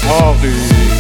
اسحاقی.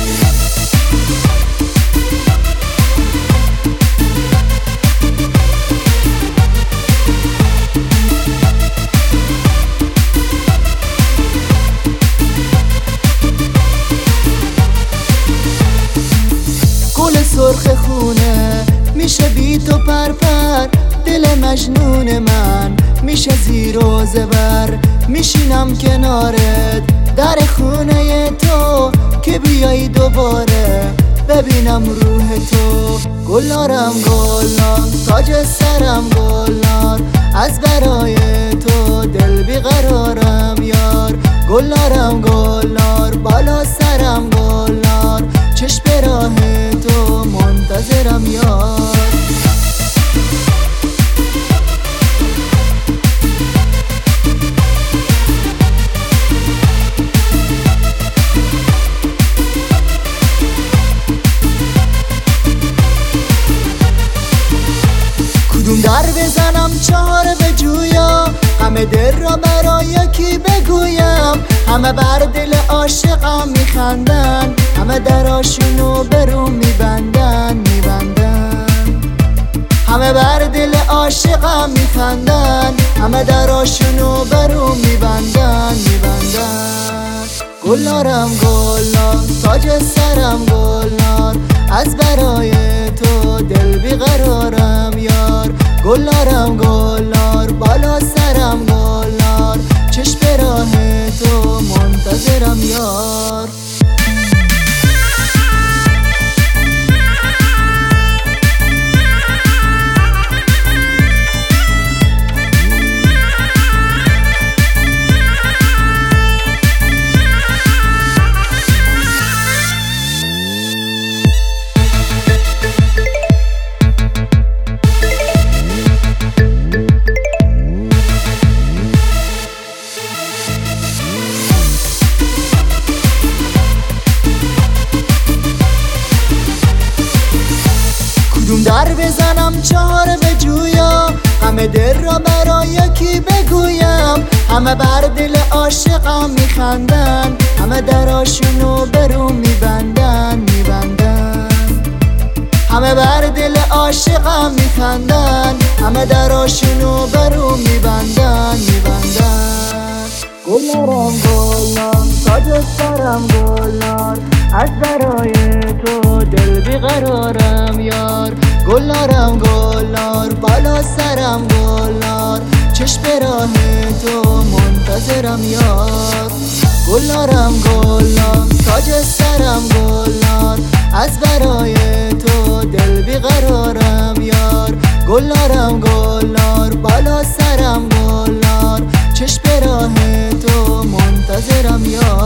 گل سرخ خونه میشه بی تو پرپر، دل مجنون من میشه زیر و زبر. میشینم کنارت در خونه تو که بیایی دوباره ببینم روح تو. گلنارم گلنار تاج سرم گلنار، از برای تو دل بیقرارم یار. گلنارم گلنار بالا سرم گلنار، چشم به راه تو منتظرم یار. کدوم در بزنم چهار به جویا، همه دل را برای یکی بگویم. همه بر دل عاشقم میخندن، همه دراشونو برون میبندن. همه بر دل عاشقم میخندن، همه دراشونو برون میبندن. گلنارم گلنار تاج سرم گلنار، از برای تو دل بیقرارم یار. گلنارم گلنار بالا سرم گلنار، چشم به راه تو منتظرم یار. کدوم در بزنم چهار به جویا، همه دل را برای یکی بگویم. همه بر دل عاشقم میخندن، همه دراشونو برون میبندن. همه بر دل عاشقم میخندن، همه دراشونو برون میبندن. گلنارم گلنار تاج سرم گلنار، از برای تو دل بیقرارم یار. گلنارم گلنار بالا سرم گلنار، چشم به راه تو منتظرم یار. گلنارم گلنار تاج سرم گلنار، از برای تو دل بیقرارم یار. گلنارم گلنار بالا سرم گلنار، چشم به راه تو منتظرم یار.